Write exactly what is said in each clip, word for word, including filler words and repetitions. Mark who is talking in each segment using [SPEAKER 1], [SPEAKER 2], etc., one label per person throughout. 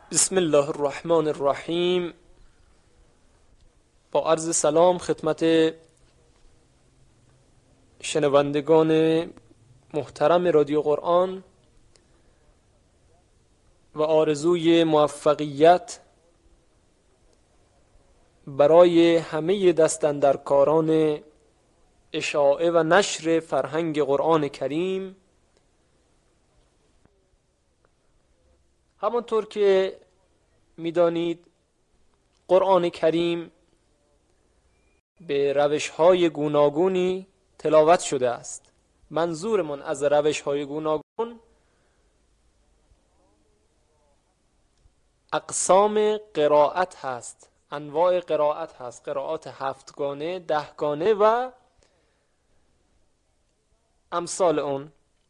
[SPEAKER 1] بسم الله الرحمن الرحیم. با عرض سلام خدمت شنوندگان محترم رادیو قرآن و آرزوی موفقیت برای همه دستاندرکاران اشاعه و نشر فرهنگ قرآن کریم. همانطور که می‌دانید قرآن کریم به روش‌های گوناگونی تلاوت شده است. منظورمان از روش‌های گوناگون اقسام قرائت هست، انواع قرائت هست، قرائات هفتگانه، دهگانه و امثال اون.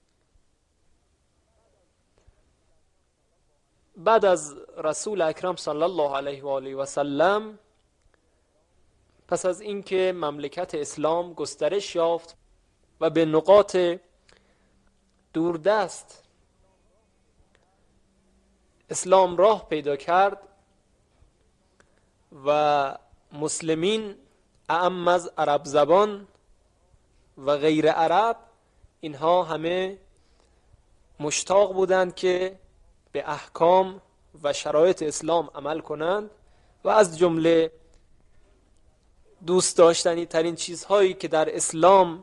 [SPEAKER 1] بعد از رسول اکرم صلی الله علیه و آله و سلم، پس از اینکه مملکت اسلام گسترش یافت و به نقاط دوردست اسلام راه پیدا کرد و مسلمین اعم از عرب زبان و غیر عرب، اینها همه مشتاق بودند که به احکام و شرایط اسلام عمل کنند و از جمله دوست داشتنی ترین چیزهایی که در اسلام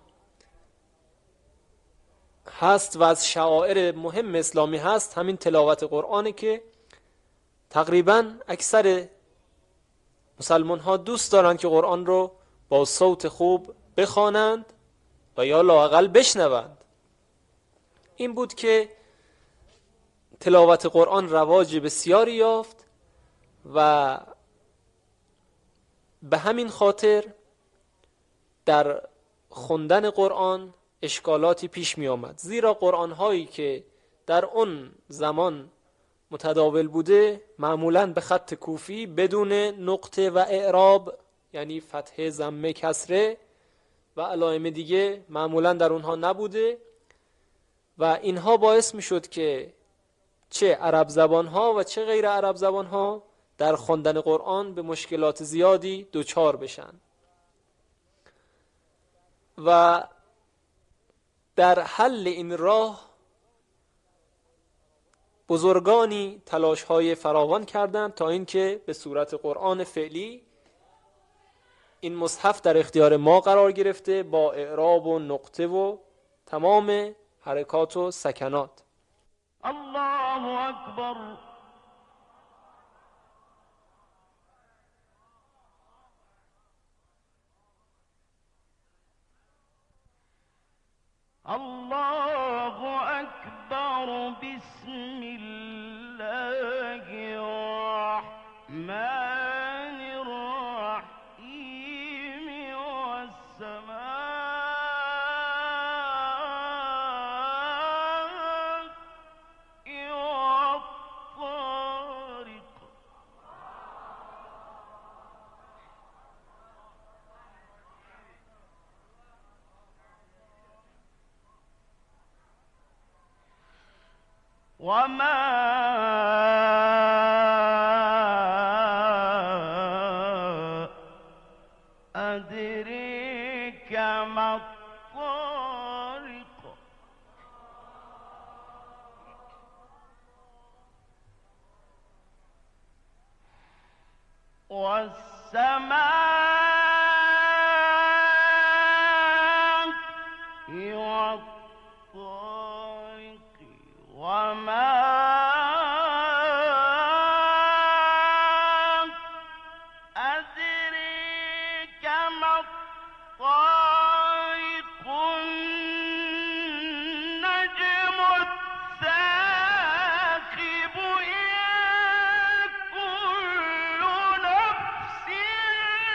[SPEAKER 1] هست و از شعائر مهم اسلامی هست همین تلاوت قرآنه که تقریبا اکثر مسلمان ها دوست دارند که قرآن رو با صوت خوب بخوانند و یا لااقل بشنوند. این بود که تلاوت قرآن رواج بسیاری یافت و به همین خاطر در خوندن قرآن اشکالاتی پیش می آمد، زیرا قرآن هایی که در اون زمان متداول بوده معمولاً به خط کوفی بدون نقطه و اعراب، یعنی فتحه، ضمه، کسره و علائم دیگه معمولاً در اونها نبوده و اینها باعث می شد که چه عرب زبان ها و چه غیر عرب زبان ها در خواندن قرآن به مشکلات زیادی دوچار بشن و در حل این راه بزرگانی تلاش های فراوان کردند تا اینکه به صورت قرآن فعلی این مصحف در اختیار ما قرار گرفته با اعراب و نقطه و تمام حرکات و سکنات.
[SPEAKER 2] الله اکبر. الله اکبر. بسم الله الرحمن الرحیم. والسماء والطارق. وما أدريك ما الطارق. والسماء والطارق. وما أدريك ما الطارق. النجم الثاقب. إن كل نفس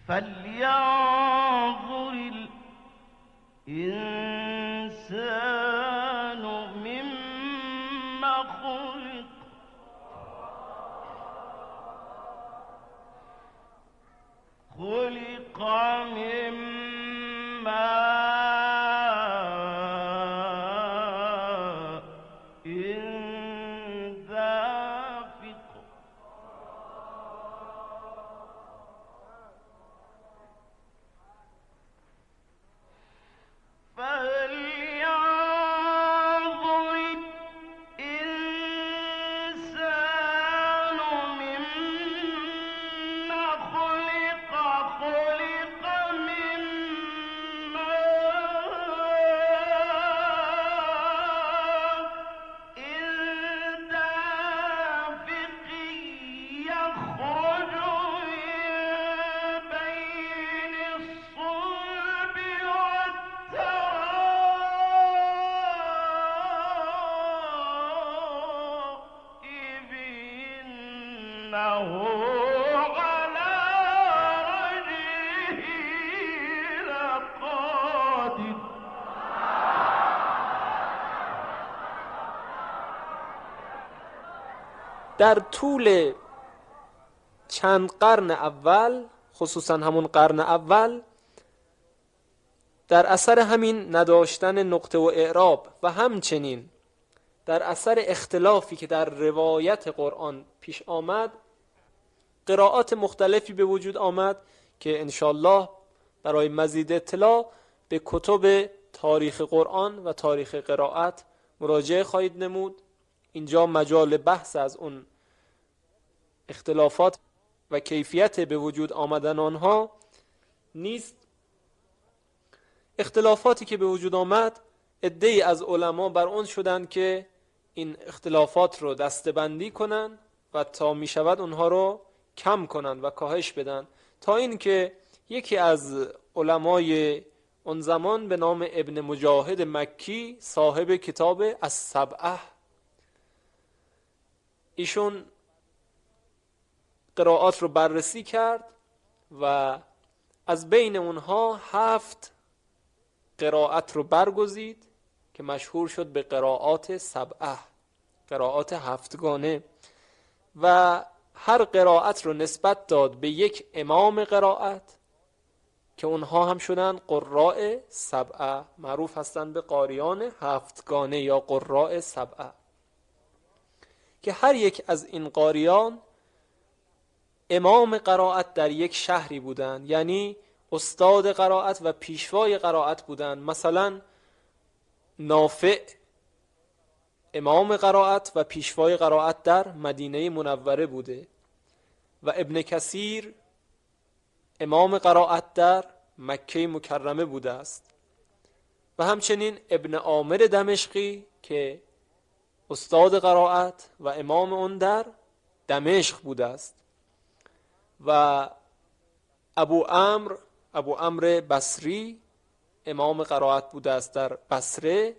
[SPEAKER 2] فلينظر الإنسان مما خلق خلق من ماء دافق فلينظر الإنسان مما خلق خلق من ماء دافق يخرج من بين الصلب والترائب إنه على رجعه لقادر
[SPEAKER 1] در طول چند قرن اول، خصوصا همون قرن اول، در اثر همین نداشتن نقطه و اعراب و همچنین در اثر اختلافی که در روایت قرآن پیش آمد، قرائات مختلفی به وجود آمد که انشالله برای مزید اطلاع به کتب تاریخ قرآن و تاریخ قرائت مراجعه خواهید نمود. اینجا مجال بحث از اون اختلافات و کیفیت به وجود آمدن آنها نیست. اختلافاتی که به وجود آمد، عده‌ای از علما بر اون شدند که این اختلافات رو دسته‌بندی کنن و تا می شود اونها رو کم کنن و کاهش بدن، تا این که یکی از علمای اون زمان به نام ابن مجاهد مکی، صاحب کتاب السبعه، ایشون قرائات رو بررسی کرد و از بین اونها هفت قرائت رو برگزید که مشهور شد به قرائات سبعه، قرائات هفتگانه، و هر قرائت رو نسبت داد به یک امام قرائت که اونها هم شدن قراء سبعه، معروف هستند به قاریان هفتگانه یا قراء سبعه، که هر یک از این قاریان امام قرائت در یک شهری بودند، یعنی استاد قرائت و پیشوای قرائت بودند. مثلا نافع امام قرائت و پیشوای قرائت در مدینه منوره بوده و ابن کثیر امام قرائت در مکه مکرمه بوده است، و همچنین ابن عامر دمشقی که استاد قرائت و امام اون در دمشق بوده است، و ابو عمرو ابو عمرو بصری امام قرائت بوده است در بصره،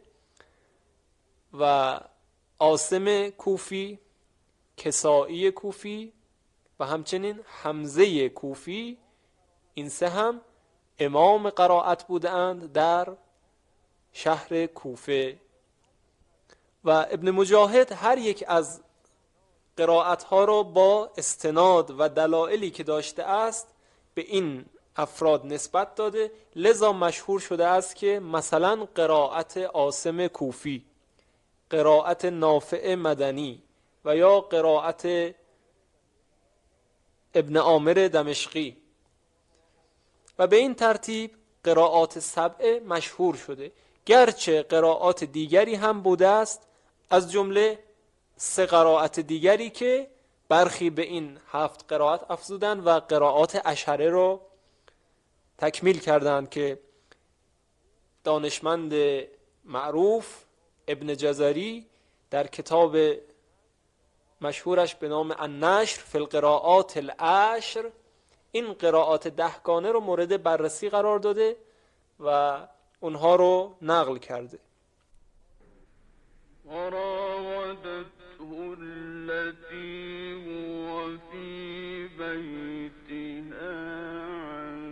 [SPEAKER 1] و عاصم کوفی، کسائی کوفی و همچنین حمزه کوفی، این سه هم امام قرائت بودند در شهر کوفه. و ابن مجاهد هر یک از قرائت ها را با استناد و دلایلی که داشته است به این افراد نسبت داده، لذا مشهور شده است که مثلا قرائت عاصم کوفی، قرائت نافع مدنی و یا قرائت ابن عامر دمشقی، و به این ترتیب قرائات سبع مشهور شده، گرچه قرائات دیگری هم بوده است، از جمله سه قرائت دیگری که برخی به این هفت قرائت افزودند و قرائات اشهره رو تکمیل کردند که دانشمند معروف ابن جزری در کتاب مشهورش به نام النشر فی القراءات العشر این قرائات دهگانه رو مورد بررسی قرار داده و اونها رو نقل کرده.
[SPEAKER 2] وراودته التي هو في بيتها عن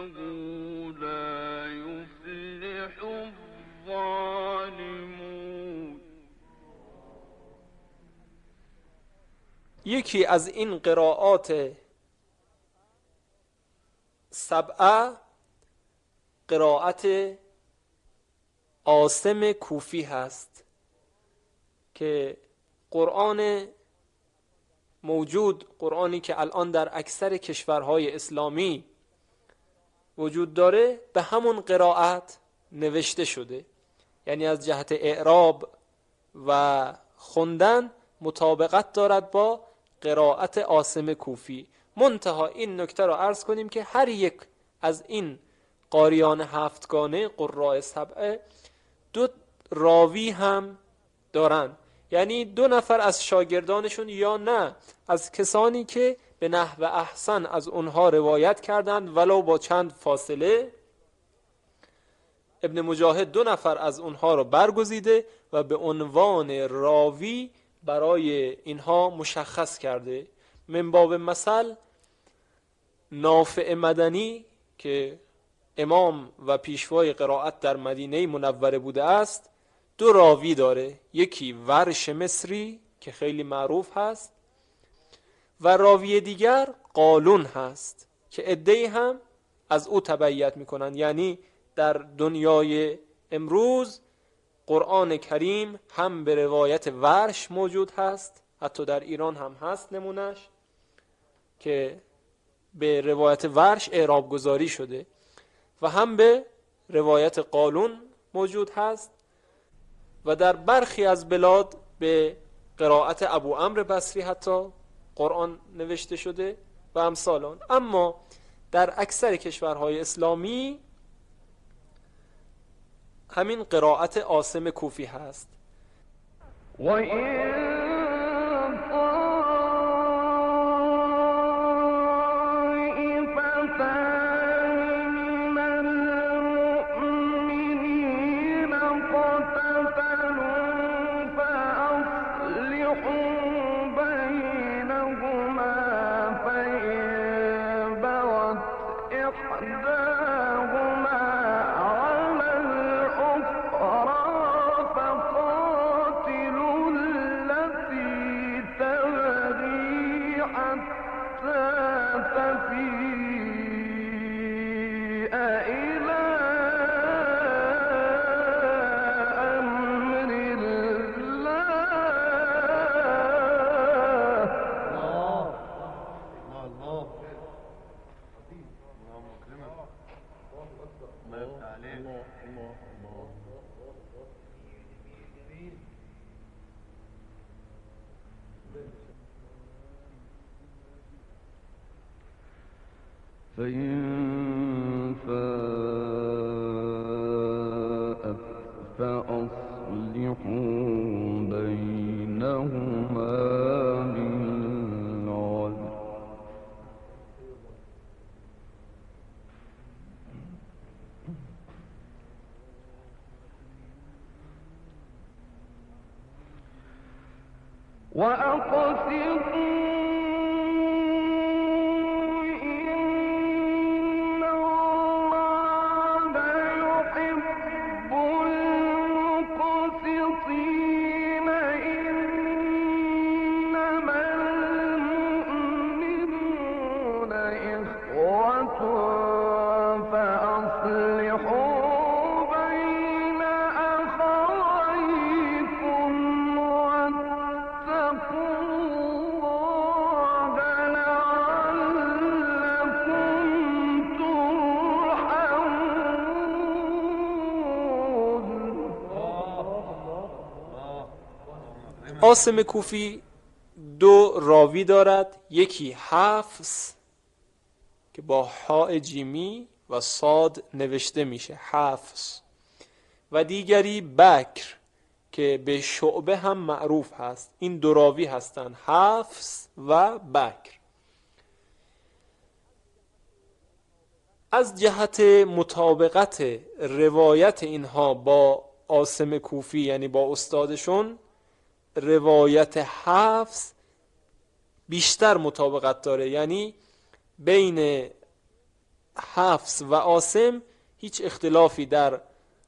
[SPEAKER 2] لا يفلح الظالمون.
[SPEAKER 1] یکی از این قرائات سبعه قرائت عاصم کوفی هست که قرآن موجود، قرآنی که الان در اکثر کشورهای اسلامی وجود داره، به همون قرائت نوشته شده، یعنی از جهت اعراب و خوندن مطابقت دارد با قرائت عاصم کوفی. منتها این نکته را عرض کنیم که هر یک از این قاریان هفتگانه قراء سبعه دو راوی هم دارن، یعنی دو نفر از شاگردانشون یا نه از کسانی که به نحو احسن از اونها روایت کردند ولو با چند فاصله. ابن مجاهد دو نفر از اونها رو برگزیده و به عنوان راوی برای اینها مشخص کرده. من باب مثل نافع مدنی که امام و پیشوای قرائت در مدینه منوره بوده است دو راوی داره، یکی ورش مصری که خیلی معروف هست و راوی دیگر قالون هست که عده‌ای هم از او تبعیت میکنن. یعنی در دنیای امروز قرآن کریم هم به روایت ورش موجود هست، حتی در ایران هم هست نمونش که به روایت ورش اعراب گذاری شده، و هم به روایت قالون موجود هست و در برخی از بلاد به قرائت ابو عمرو بصری حتی قرآن نوشته شده و امثال آن. اما در اکثر کشورهای اسلامی همین قرائت عاصم کوفی هست.
[SPEAKER 2] و این فإن فاءت فأصلحوا بينهما بالعدل وأقسطوا
[SPEAKER 1] عاصم کوفی دو راوی دارد، یکی حفص که با حاء جیمی و صاد نوشته میشه حفص، و دیگری بکر که به شعبه هم معروف هست. این دو راوی هستند، حفص و بکر. از جهت مطابقت روایت اینها با عاصم کوفی یعنی با استادشون، روایت حفص بیشتر مطابقت داره، یعنی بین حفص و عاصم هیچ اختلافی در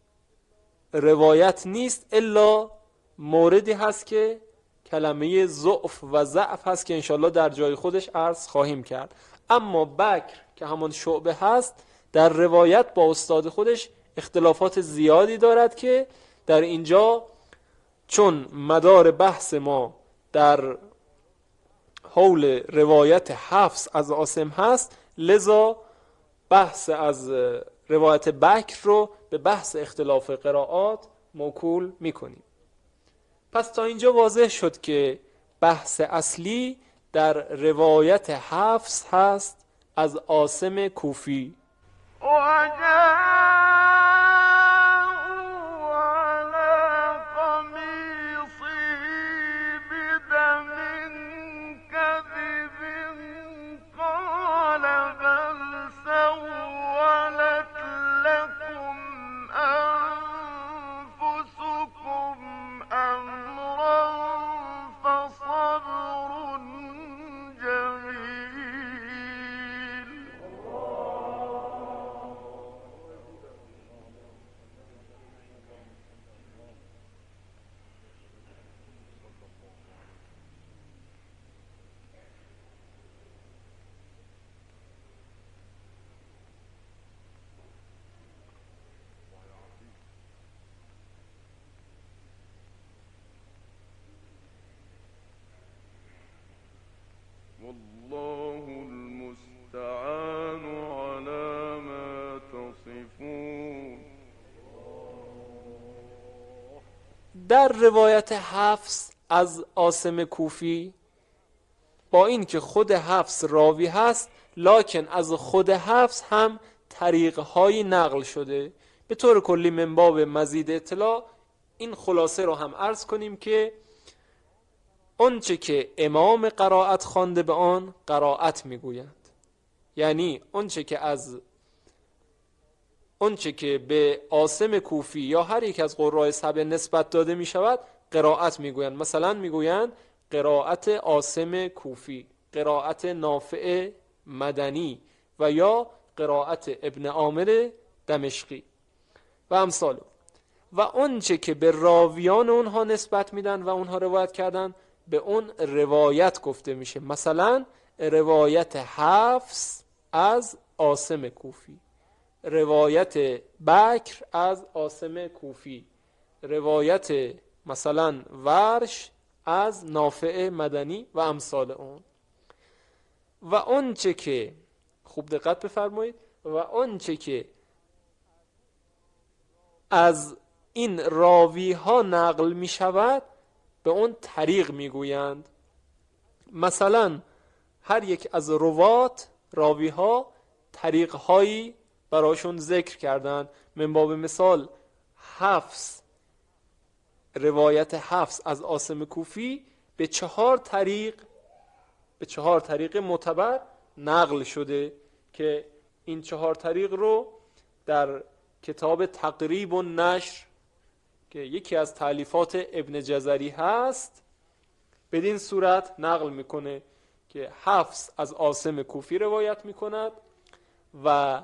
[SPEAKER 1] روایت نیست، الا موردی هست که کلمه ضعف و ضعف هست که انشالله در جای خودش عرض خواهیم کرد. اما بکر که همان شعبه هست در روایت با استاد خودش اختلافات زیادی دارد که در اینجا چون مدار بحث ما در حول روایت حفص از عاصم هست، لذا بحث از روایت بکر رو به بحث اختلاف قرائات موکول میکنیم. پس تا اینجا واضح شد که بحث اصلی در روایت حفص هست از عاصم کوفی.
[SPEAKER 2] والله المستعان على ما تصفون.
[SPEAKER 1] در روایت حفص از عاصم کوفی با این که خود حفص راوی هست، لکن از خود حفص هم طریق‌هایی نقل شده. به طور کلی من باب مزید اطلاع این خلاصه رو هم عرض کنیم که آنچه که امام قرائت خوانده به آن قرائت میگویند، یعنی آنچه که از آنچه که به عاصم کوفی یا هر یک از قراء سبع نسبت داده می شود قرائت میگویند. مثلا میگویند قرائت عاصم کوفی، قرائت نافع مدنی و یا قرائت ابن عامر دمشقی و امثال. و آنچه که به راویان اونها نسبت میدن و اونها روایت کردن به اون روایت گفته میشه. مثلا روایت حفص از عاصم کوفی، روایت بکر از عاصم کوفی، روایت مثلا ورش از نافع مدنی و امثال اون. و آنچه که خوب دقت بفرمایید، و آنچه که از این راوی ها نقل می شود به اون طریق می گویند. مثلا هر یک از روات راوی ها طریق هایی براشون ذکر کردن. من باب مثال حفص، روایت حفص از عاصم کوفی به چهار طریق به چهار طریق معتبر نقل شده که این چهار طریق رو در کتاب تقریب و نشر که یکی از تالیفات ابن جزری هست بدین صورت نقل میکنه که حفص از عاصم کوفی روایت میکند و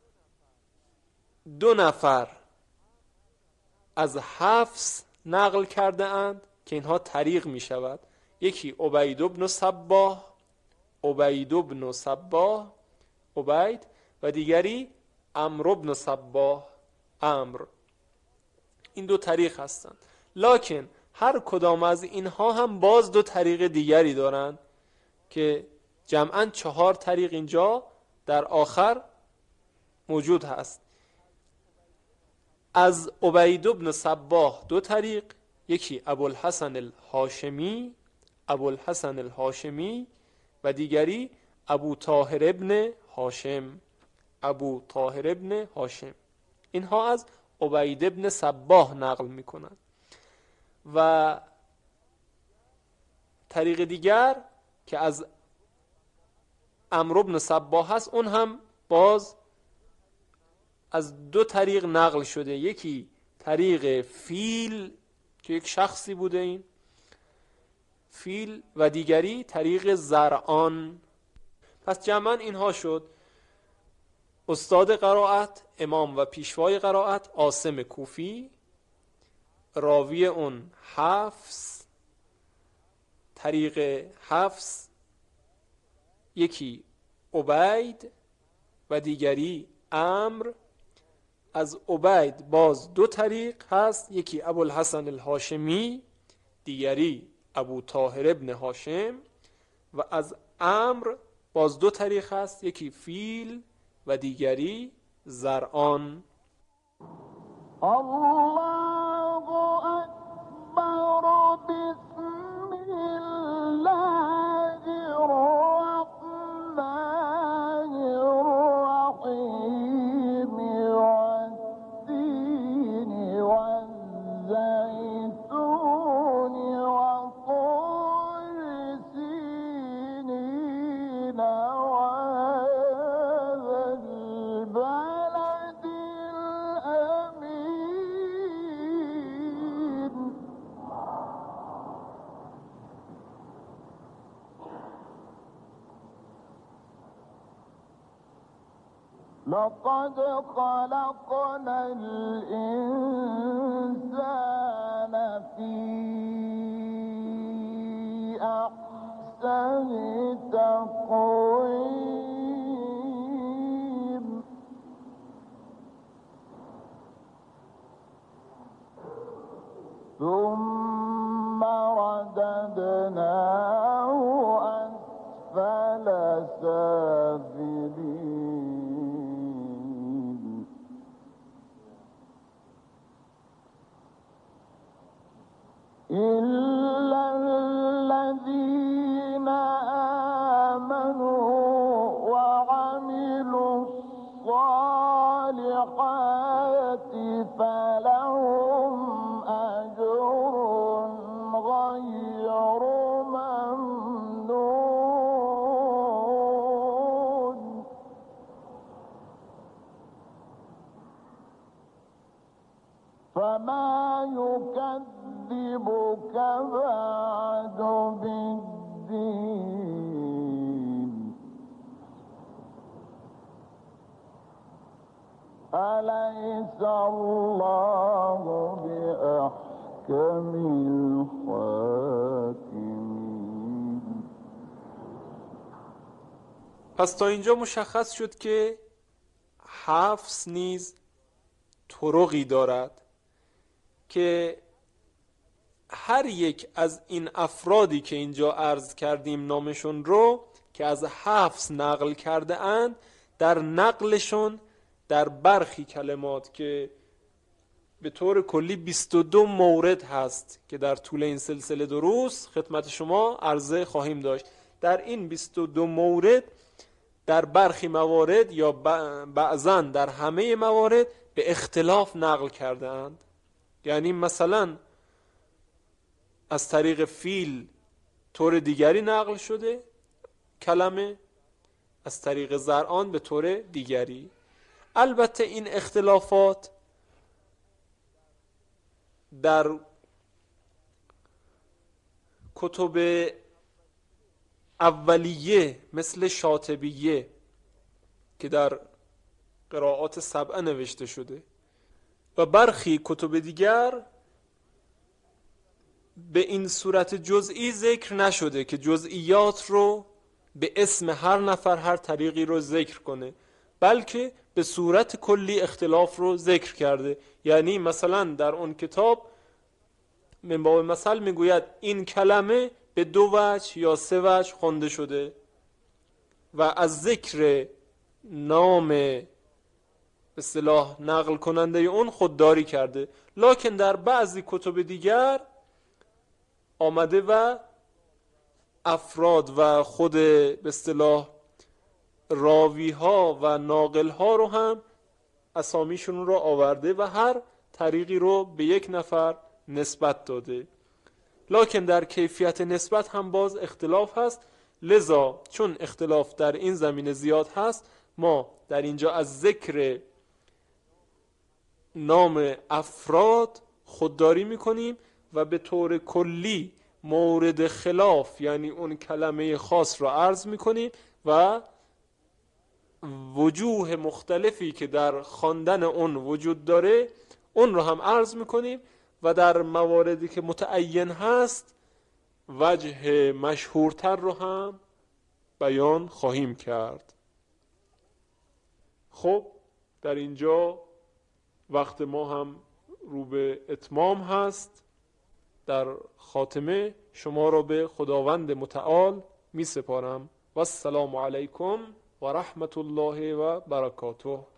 [SPEAKER 1] دو نفر از حفص نقل کرده اند که اینها طریق می شود. یکی عبید بن صباح، عبید بن صباح عبید، و دیگری عمرو بن صباح عمرو. این دو طریق هستند، لکن هر کدام از اینها هم باز دو طریق دیگری دارند که جمعاً چهار طریق اینجا در آخر موجود هست. از عبید بن صباح دو طریق، یکی ابوالحسن الهاشمی ابوالحسن الهاشمی و دیگری ابو طاهر ابن هاشم ابو طاهر ابن هاشم. اینها از عبید بن صباح نقل میکنند. و طریق دیگر که از عمرو بن صباح هست، اون هم باز از دو طریق نقل شده. یکی طریق فیل که یک شخصی بوده این فیل، و دیگری طریق زرعان. پس جمعاً اینها شد استاد قرائت، امام و پیشوای قرائت عاصم کوفی، راوی اون حفص، طریق حفص یکی عبید و دیگری عمرو. از عبید باز دو طریق هست، یکی ابوالحسن الهاشمی، دیگری ابو طاهر ابن هاشم. و از عمرو باز دو طریق هست، یکی فیل و دیگری زرعان.
[SPEAKER 3] الله اکبر بسم الله الرحمن الرحیم والتین والزیتون وطور سینین وهذا البلد الأمين. لقد خلقنا الإنسان في أحسن تقويم ثم رددناه أسفل سافلين إلا الذين آمنوا وعملوا الصالحات فلهم أجر غير ممنون. فما يكذبك بعد بالدين أليس الله بأحكم الحاكمين.
[SPEAKER 1] پس تا اینجا مشخص شد که حفص نیز طرقی دارد که هر یک از این افرادی که اینجا عرض کردیم نامشون رو که از حفص نقل کرده اند، در نقلشون در برخی کلمات که به طور کلی بیست و دو مورد هست که در طول این سلسله دروس خدمت شما عرضه خواهیم داشت، در این بیست و دو مورد در برخی موارد یا بعضاً در همه موارد به اختلاف نقل کرده اند. یعنی مثلا از طریق فیل طور دیگری نقل شده کلمه، از طریق زرعان به طور دیگری. البته این اختلافات در کتب اولیه مثل شاطبیه که در قرائات سبعه نوشته شده و برخی کتب دیگر به این صورت جزئی ذکر نشده که جزئیات رو به اسم هر نفر هر طریقی رو ذکر کنه، بلکه به صورت کلی اختلاف رو ذکر کرده. یعنی مثلا در اون کتاب من باب مثل میگوید این کلمه به دو وجه یا سه وجه خوانده شده و از ذکر نام به اصطلاح نقل کننده اون خودداری کرده. لکن در بعضی کتب دیگر آمده و افراد و خود به اصطلاح راوی ها و ناقل ها رو هم اسامیشون رو آورده و هر طریقی رو به یک نفر نسبت داده. لکن در کیفیت نسبت هم باز اختلاف هست. لذا چون اختلاف در این زمینه زیاد هست، ما در اینجا از ذکر نام افراد خودداری میکنیم و به طور کلی مورد خلاف یعنی اون کلمه خاص را عرض میکنیم و وجوه مختلفی که در خواندن اون وجود داره اون رو هم عرض میکنیم و در مواردی که متعین هست وجه مشهورتر رو هم بیان خواهیم کرد. خب در اینجا وقت ما هم رو به اتمام هست. در خاتمه شما را به خداوند متعال می سپارم و السلام علیکم و رحمت الله و برکاته.